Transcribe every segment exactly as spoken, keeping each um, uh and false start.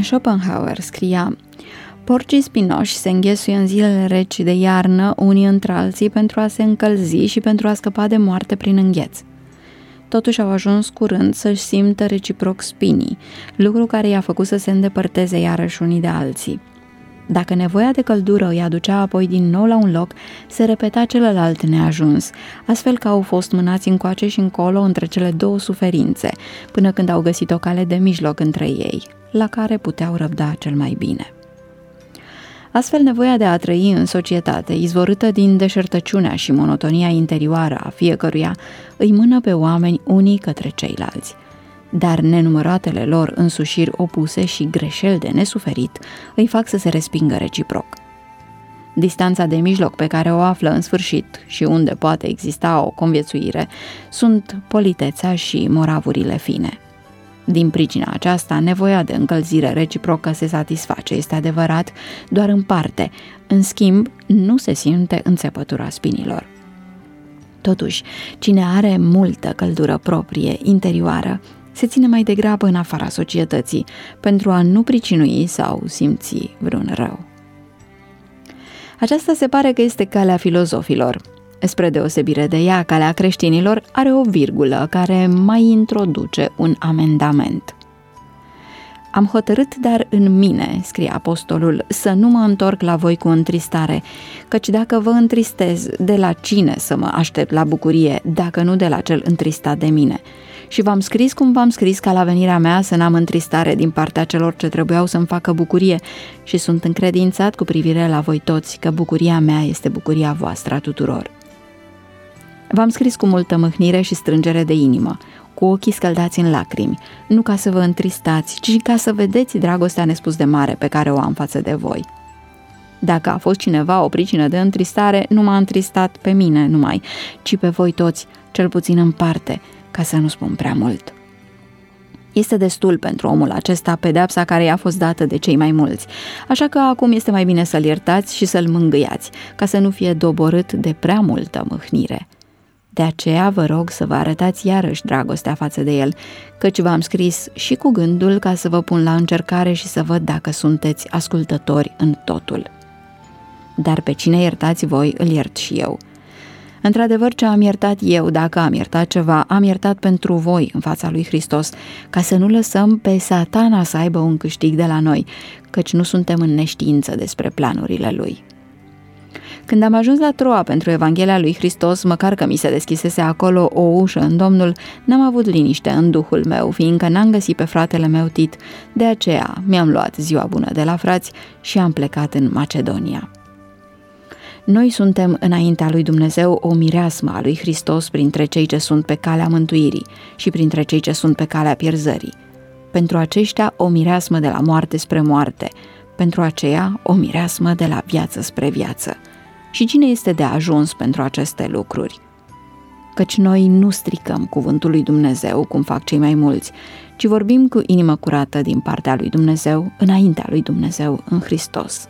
Schopenhauer scria: porcii spinoși se înghesuie în zilele reci de iarnă unii între alții pentru a se încălzi și pentru a scăpa de moarte prin îngheț. Totuși au ajuns curând să-și simtă reciproc spinii, lucru care i-a făcut să se îndepărteze iarăși unii de alții. Dacă nevoia de căldură îi aducea apoi din nou la un loc, se repeta celălalt neajuns, astfel că au fost mânați încoace și încolo între cele două suferințe, până când au găsit o cale de mijloc între ei, la care puteau răbda cel mai bine. Astfel, nevoia de a trăi în societate, izvorâtă din deșertăciunea și monotonia interioară a fiecăruia, îi mână pe oameni unii către ceilalți. Dar nenumăratele lor însușiri opuse și greșeli de nesuferit îi fac să se respingă reciproc. Distanța de mijloc pe care o află în sfârșit și unde poate exista o conviețuire sunt politețea și moravurile fine. Din pricina aceasta, nevoia de încălzire reciprocă se satisface, este adevărat, doar în parte, în schimb, nu se simte înțepătura spinilor. Totuși, cine are multă căldură proprie, interioară, se ține mai degrabă în afara societății, pentru a nu pricinui sau simți vreun rău. Aceasta se pare că este calea filozofilor. Spre deosebire de ea, calea creștinilor are o virgulă care mai introduce un amendament. Am hotărât dar în mine, scrie apostolul, să nu mă întorc la voi cu întristare, căci dacă vă întristez, de la cine să mă aștept la bucurie, dacă nu de la cel întristat de mine? Și v-am scris cum v-am scris, ca la venirea mea să n-am întristare din partea celor ce trebuiau să-mi facă bucurie, și sunt încredințat cu privire la voi toți că bucuria mea este bucuria voastră a tuturor. V-am scris cu multă mâhnire și strângere de inimă, cu ochii scăldați în lacrimi, nu ca să vă întristați, ci ca să vedeți dragostea nespus de mare pe care o am față de voi. Dacă a fost cineva o pricină de întristare, nu m-a întristat pe mine numai, ci pe voi toți, cel puțin în parte, ca să nu spun prea mult. Este destul pentru omul acesta pedeapsa care i-a fost dată de cei mai mulți, așa că acum este mai bine să-l iertați și să-l mângâiați, ca să nu fie doborât de prea multă mâhnire. De aceea vă rog să vă arătați iarăși dragostea față de el, căci v-am scris și cu gândul ca să vă pun la încercare și să văd dacă sunteți ascultători în totul. Dar pe cine iertați voi, îl iert și eu. Într-adevăr, ce am iertat eu, dacă am iertat ceva, am iertat pentru voi în fața lui Hristos, ca să nu lăsăm pe Satana să aibă un câștig de la noi, căci nu suntem în neștiință despre planurile lui. Când am ajuns la Troa pentru Evanghelia lui Hristos, măcar că mi se deschisese acolo o ușă în Domnul, n-am avut liniște în duhul meu, fiindcă n-am găsit pe fratele meu Tit, de aceea mi-am luat ziua bună de la frați și am plecat în Macedonia. Noi suntem înaintea lui Dumnezeu o mireasmă a lui Hristos printre cei ce sunt pe calea mântuirii și printre cei ce sunt pe calea pierzării. Pentru aceștia o mireasmă de la moarte spre moarte, pentru aceea o mireasmă de la viață spre viață. Și cine este de ajuns pentru aceste lucruri? Căci noi nu stricăm cuvântul lui Dumnezeu, cum fac cei mai mulți, ci vorbim cu inimă curată din partea lui Dumnezeu, înaintea lui Dumnezeu în Hristos.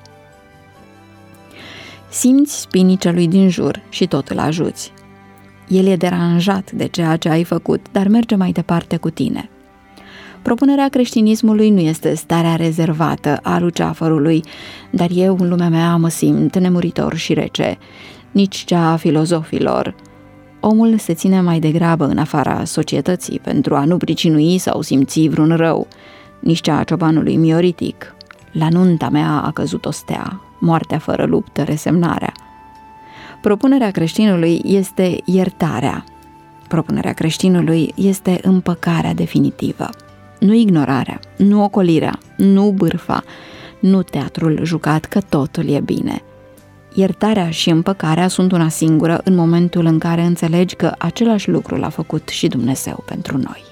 Simți spinii celui din jur și tot îl ajuți. El e deranjat de ceea ce ai făcut, dar merge mai departe cu tine. Propunerea creștinismului nu este starea rezervată a luceafărului, dar eu în lumea mea mă simt nemuritor și rece, nici cea a filozofilor. Omul se ține mai degrabă în afara societății pentru a nu pricinui sau simți vreun rău, nici cea a ciobanului mioritic. La nunta mea a căzut o stea, moartea fără luptă, resemnarea. Propunerea creștinului este iertarea. Propunerea creștinului este împăcarea definitivă. Nu ignorarea, nu ocolirea, nu bârfa, nu teatrul jucat că totul e bine. Iertarea și împăcarea sunt una singură în momentul în care înțelegi că același lucru l-a făcut și Dumnezeu pentru noi.